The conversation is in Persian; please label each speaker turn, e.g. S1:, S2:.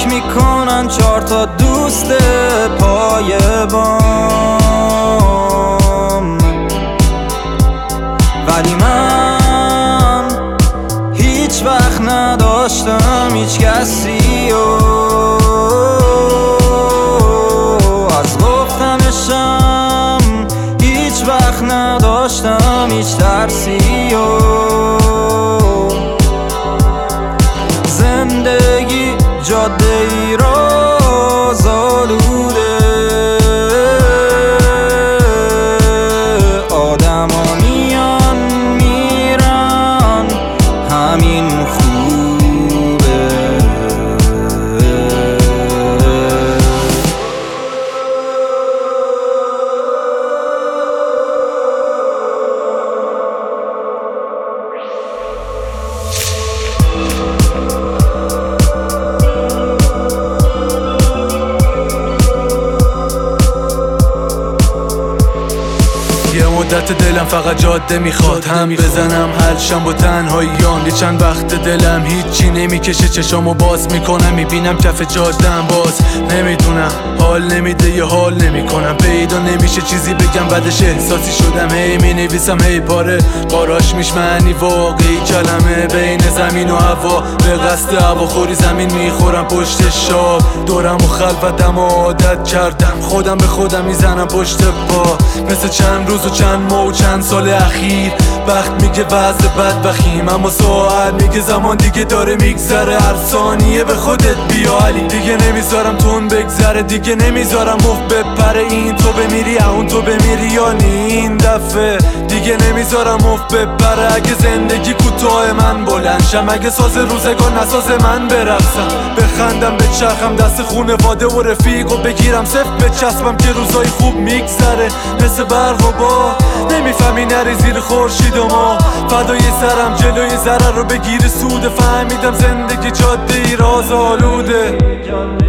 S1: میکنن 4 تا دوست پای بام، ولی من هیچ وقت نداشتم هیچ کسی از گفتنشم، هیچ وقت نداشتم هیچ ترسی زندگی جاده ای را زالوده، آدم ها میان میرن همین خوبه.
S2: یه مدت دلم فقط جاده میخواد، هم بزنم حلشم با تنهاییام. یه چند وقت دلم هیچی نمیکشه، چشامو باز میکنم میبینم کف جاده‌ام، باز نمیدونم حال نمیده یا حال نمیکنم، پیدا نمیشه چیزی بگم بعدش احساسی شدم. هی مینویسم هی قاراش میش معنی واقعی کلمه، بین زمین و هوا به قصد هواخوری زمین میخورم پشت شاب، دورم و خلوتم و عادت کردم، خودم به خودم میزنم پشت پا، مثل چند روز و چند ماه و چند سال اخیر. وقت میگه وضع بدبخیم، اما ساعت میگه زمان دیگه داره میگذره، هر ثانیه به خودت بیا علی. دیگه نمیذارم تون بگذره، دیگه نمیذارم مفت بپره، این تو بمیری اون تو بمیری یا این دفعه دیگه نمیذارم مفت بپره. اگه زندگی کوتاه من بلند شم، اگه ساز روزگار نساز من برقصم، بخندم بچرخم دست خونواده و رفیق و بگیرم صفت بچسبم که روزای خوب میگذره، مثل برق و با نمیفهمی نری زیر خورشید و ما، فدای سرم جلوی ضرر رو بگیر سود، فهمیدم زندگی جاده ای راز آلوده.